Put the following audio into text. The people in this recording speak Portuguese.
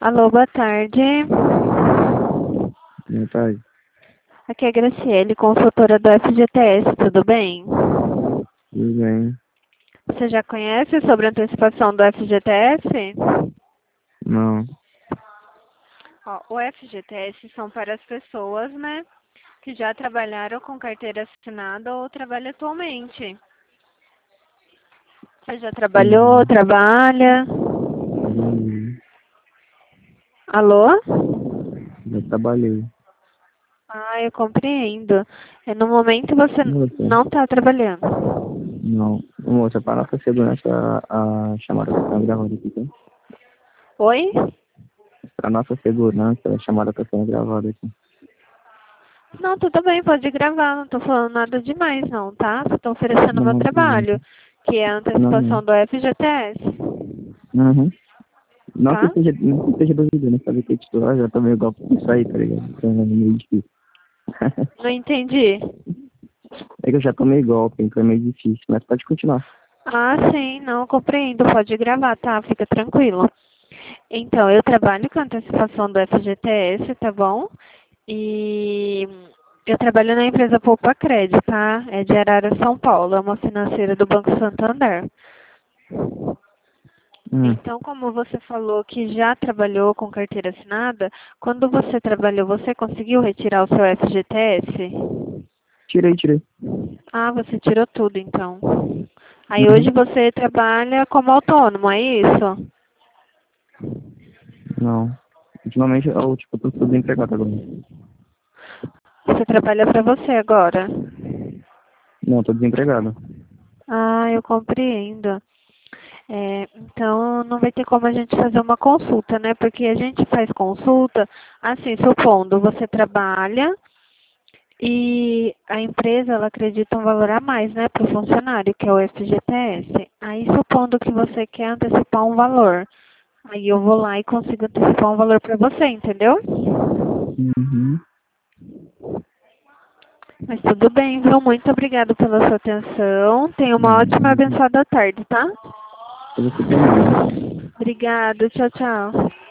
Alô, boa tarde. Boa tarde. Aqui é a Graciele, consultora do FGTS, tudo bem? Tudo bem? Você já conhece sobre a antecipação do FGTS? Não. Ó, o FGTS são para as pessoas, né, que já trabalharam com carteira assinada ou trabalham atualmente. Você já trabalhou, Uhum. trabalha? Trabalhei. Alô? Já trabalhei. Ah, eu compreendo. No momento você Moça, não está trabalhando. não. Moça, para nossa segurança, a chamada está sendo gravada aqui, tá? Oi? Para nossa segurança, a chamada está sendo gravada aqui. Não, tudo bem, pode gravar, não tô falando nada demais não, tá? Só tô oferecendo meu Não, tudo bem. trabalho, que é a Não, antecipação não. do FGTS, Uhum. tá? Não que seja duvido, né? Sabe que é titular, já tomei igual isso aí, tá ligado? Então é meio difícil. Não entendi. É que eu já tomei golpe, então é meio difícil, mas pode continuar. Ah, sim, não, compreendo, pode gravar, tá? Fica tranquilo. Então, eu trabalho com a antecipação do FGTS, tá bom? E eu trabalho na empresa Poupa Crédito, tá? É de Arara, São Paulo, é uma financeira do Banco Santander. Hum. Então, como você falou que já trabalhou com carteira assinada, quando você trabalhou, você conseguiu retirar o seu FGTS? Tirei. Ah, você tirou tudo, então. Aí hoje Uhum. você trabalha como autônomo, é isso? Não. Ultimamente, eu, tipo, tô tudo empregado agora. Você trabalha para você agora? Não, tô desempregado. Ah, eu compreendo. Então, não vai ter como a gente fazer uma consulta, né? Porque a gente faz consulta, assim, supondo você trabalha e a empresa, ela acredita um valor a mais, né, para o funcionário, que é o FGTS. Aí, supondo que você quer antecipar um valor, aí eu vou lá e consigo antecipar um valor para você, entendeu? Uhum. Mas tudo bem, viu? Muito obrigada pela sua atenção. Tenha uma ótima e Uhum. abençoada tarde, tá? Pra você também. Obrigada, tchau, tchau.